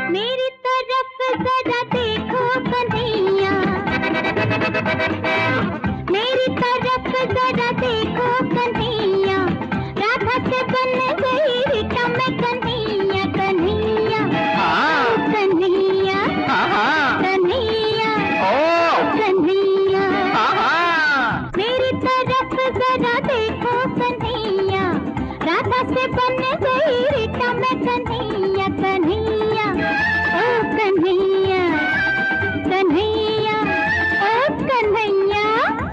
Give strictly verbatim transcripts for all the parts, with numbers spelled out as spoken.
मेरी तरफ जरा देखो कन्हैया, मेरी तरफ जरा देखो कन्हैया, राधा से बन गई रीटा मैं कन्हैया, कन्हैया कन्हैया कन्हैया कन्हैया, मेरी तरफ जरा देखो कन्हैया, राधा से बन गई रीटा मैं कन्हैया, कन्हैया ओ कन्हैया कन्हैया ओ कन्हैया।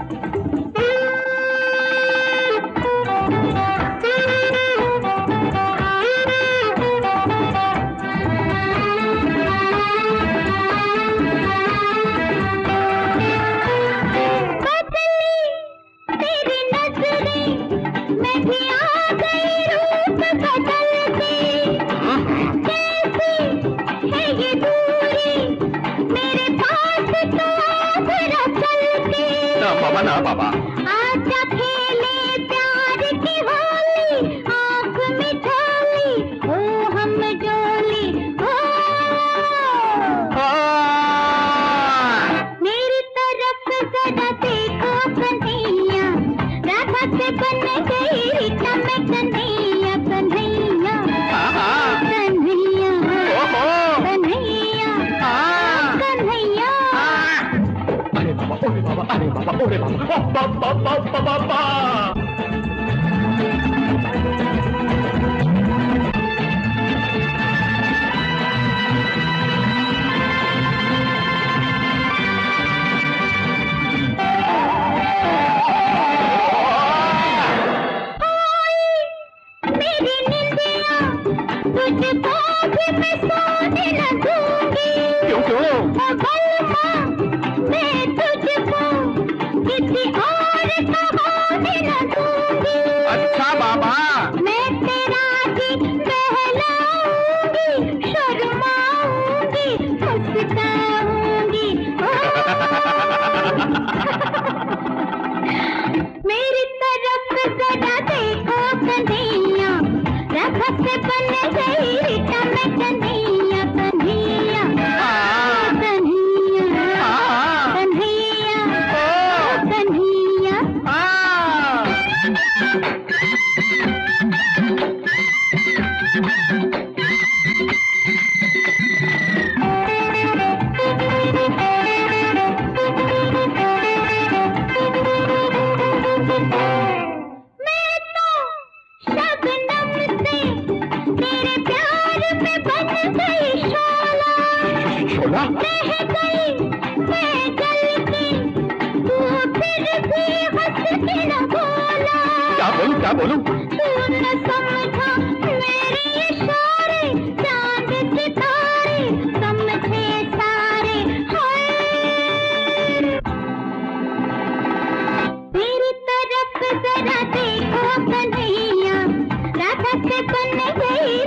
बाबा ना बाबा, आजा खेले प्यार की होली, आँख में झोली हो हम जोली हो। मेरी तरफ जरा देखो कन्हैया, राधा से बन गई रीटा मैं कन्हैया, कन्हैया कन्हैया कन्हैया कन्हैया। अरे बाबा, अरे बाबा, अरे बाबा, अरे बाबा, बाबा बाबा बाबा। मेरी निंदिया तुझको भी मैं सोने न दूंगी। क्यों क्यों? बलमा मैं तुझको किसी और का होने न दूंगी। अच्छा बाबा, मैं तेरा जी बहलाऊंगी, शर्माऊंगी, मुस्काऊंगी। मेरी तरफ जरा देखो कन्हैया, राधा से बन गई रीटा मैं कन्हैया, कन्हैया कन्हैया कन्हैया कन्हैया। मैं तो शबनम से तेरे प्यार में बन गई शोला, शोला? रह गई मैं गलती, तू फिर भी हंस के न बोला। क्या बोलूं क्या बोलूं? तू न समझा मेरे इशारे, चांद सितारे समझे सारे। हाय मेरी तरफ जरा देखो कन्हैया, राधा से बन गई